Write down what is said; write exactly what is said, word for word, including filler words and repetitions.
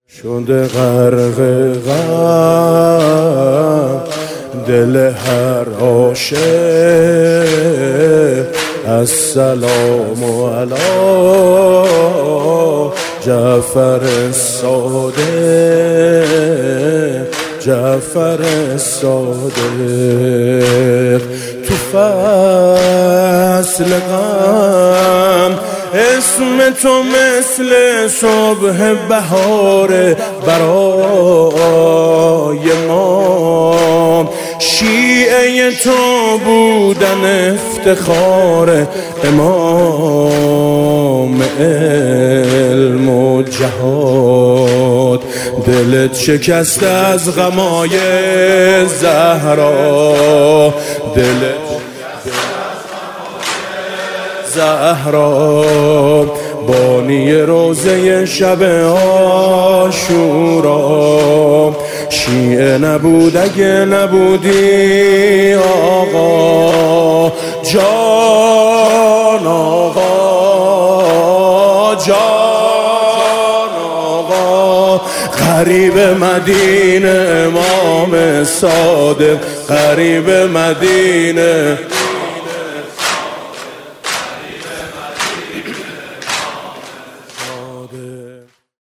شده غرق غم دل هر عاشق. السلام علی جعفر صادق، جعفر صادق. تو فصل غم اسم تو مثل صبح بهار برای ما. شیعه تو بودن افتخار، امام علم و جهاد. دلت شکسته از غمای زهرا، دلت زهرا. بانی روزه شب عاشورا. شیعه نبود اگه نبودی آقا جان، آقا جان، آقا. غریب مدینه امام صادق، غریب مدینه